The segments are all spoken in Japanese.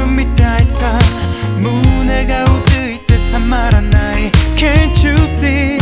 夜みたいさ胸がうずいてたまらない Can't you see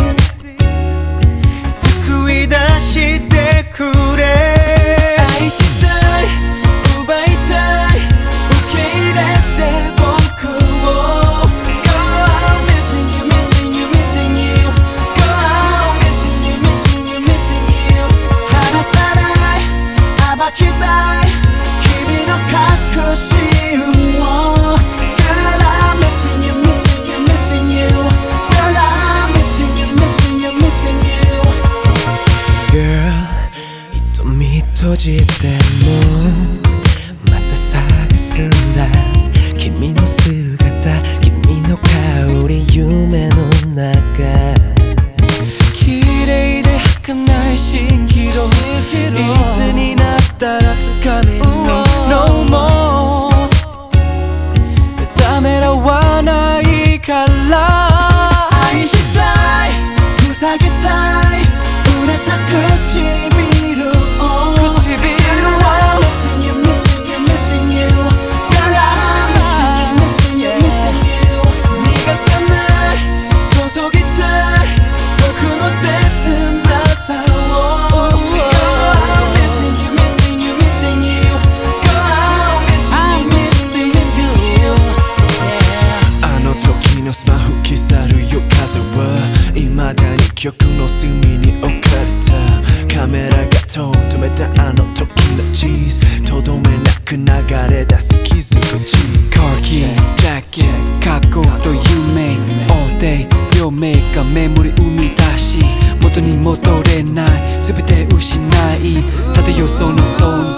救い出してくれ愛したい奪いたい受け入れて僕を Go on missing you missing you missing you Go on missing you missing you missing you 離さない暴きたい君の隠し運を Girl I'm missing you missing you missing you Girl I'm missing you missing you missing you Girl 瞳閉じてもまた探すんだ君の姿君の香り夢の中綺麗で儚い蜃気楼いつになったら掴めるの No more ためらわないから愛したい塞げたい濡れた唇を I'm missing you missing you missing you Girl I'm missing you missing you missing you 逃がさない注ぎたい僕の切なさを Girl I'm missing you missing you missing you Girl I'm missing you missing you あの時のスマホ消さる夜風は未だに記憶の隅に置かれたカメラが止めたあの時のチーズとどめなく流れ出す傷口 Car key, jacket, 過去と夢 All day 両目がメモリ生み出し元に戻れない全て失い漂うその想